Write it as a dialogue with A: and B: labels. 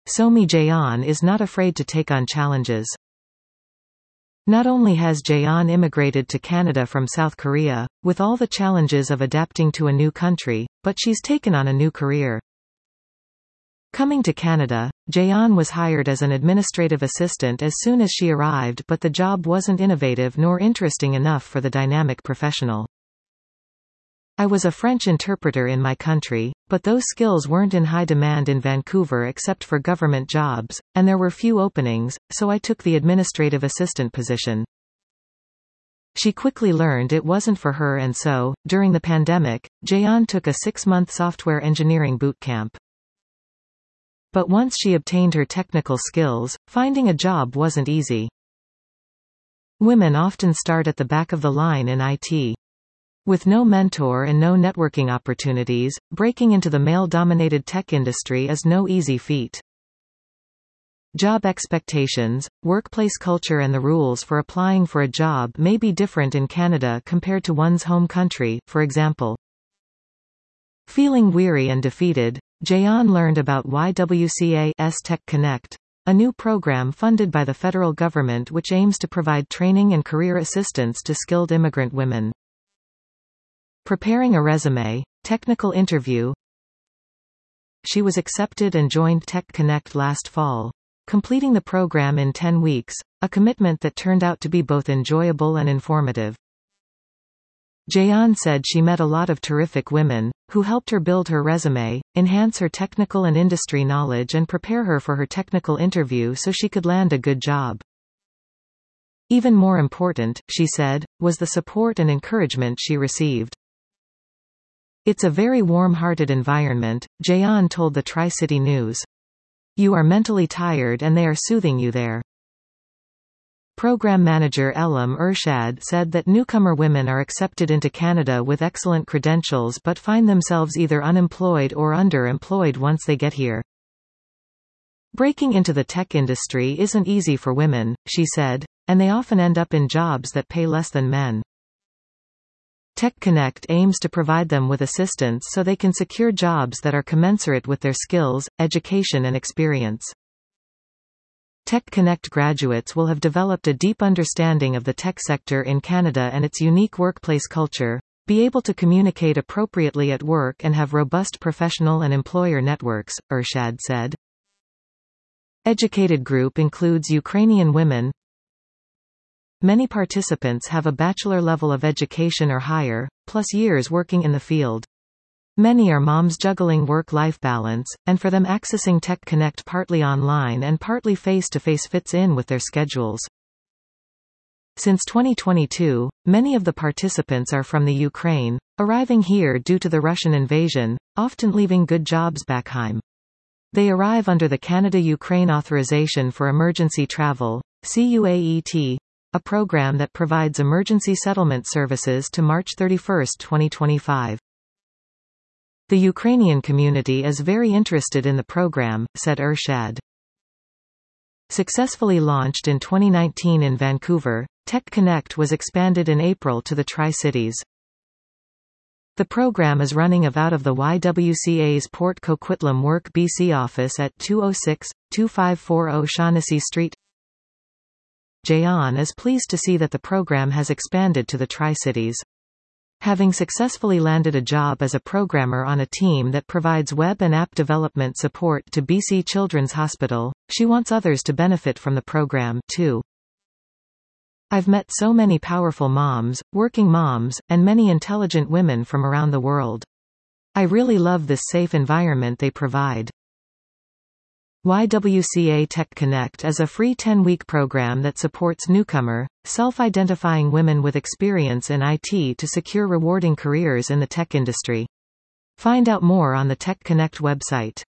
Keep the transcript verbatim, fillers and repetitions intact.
A: Somi Jayan is not afraid to take on challenges. Not only has Jayan immigrated to Canada from South Korea, with all the challenges of adapting to a new country, but she's taken on a new career. Coming to Canada, Jayan was hired as an administrative assistant as soon as she arrived, but the job wasn't innovative nor interesting enough for the dynamic professional. I was a French interpreter in my country, but those skills weren't in high demand in Vancouver except for government jobs, and there were few openings, so I took the administrative assistant position. She quickly learned it wasn't for her, and so, during the pandemic, Jayan took a six-month software engineering boot camp. But once she obtained her technical skills, finding a job wasn't easy. Women often start at the back of the line in I T. With no mentor and no networking opportunities, breaking into the male-dominated tech industry is no easy feat. Job expectations, workplace culture and the rules for applying for a job may be different in Canada compared to one's home country, for example. Feeling weary and defeated, Jayan learned about Y W C A's Tech Connect, a new program funded by the federal government which aims to provide training and career assistance to skilled immigrant women. Preparing a resume, technical interview. She was accepted and joined Tech Connect last fall, completing the program in ten weeks, a commitment that turned out to be both enjoyable and informative. Jayan said she met a lot of terrific women, who helped her build her resume, enhance her technical and industry knowledge and prepare her for her technical interview so she could land a good job. Even more important, she said, was the support and encouragement she received. It's a very warm-hearted environment, Jayan told the Tri-City News. You are mentally tired and they are soothing you there. Program manager Elam Ershad said that newcomer women are accepted into Canada with excellent credentials but find themselves either unemployed or underemployed once they get here. Breaking into the tech industry isn't easy for women, she said, and they often end up in jobs that pay less than men. Tech Connect aims to provide them with assistance so they can secure jobs that are commensurate with their skills, education and experience. Tech Connect graduates will have developed a deep understanding of the tech sector in Canada and its unique workplace culture, be able to communicate appropriately at work and have robust professional and employer networks, Ershad said. Educated group includes Ukrainian women. Many participants have a bachelor level of education or higher, plus years working in the field. Many are moms juggling work-life balance, and for them accessing Tech Connect partly online and partly face-to-face fits in with their schedules. Since twenty twenty-two, many of the participants are from the Ukraine, arriving here due to the Russian invasion, often leaving good jobs back home. They arrive under the Canada-Ukraine Authorization for Emergency Travel, C U A E T, a program that provides emergency settlement services to March thirty-first, twenty twenty-five. The Ukrainian community is very interested in the program, said Ershad. Successfully launched in twenty nineteen in Vancouver, Tech Connect was expanded in April to the Tri-Cities. The program is running out of the Y W C A's Port Coquitlam Work B C office at two oh six, two five four oh Shaughnessy Street. Jayan is pleased to see that the program has expanded to the Tri-Cities. Having successfully landed a job as a programmer on a team that provides web and app development support to B C Children's Hospital, she wants others to benefit from the program, too. I've met so many powerful moms, working moms, and many intelligent women from around the world. I really love this safe environment they provide. Y W C A Tech Connect is a free ten-week program that supports newcomer, self-identifying women with experience in I T to secure rewarding careers in the tech industry. Find out more on the Tech Connect website.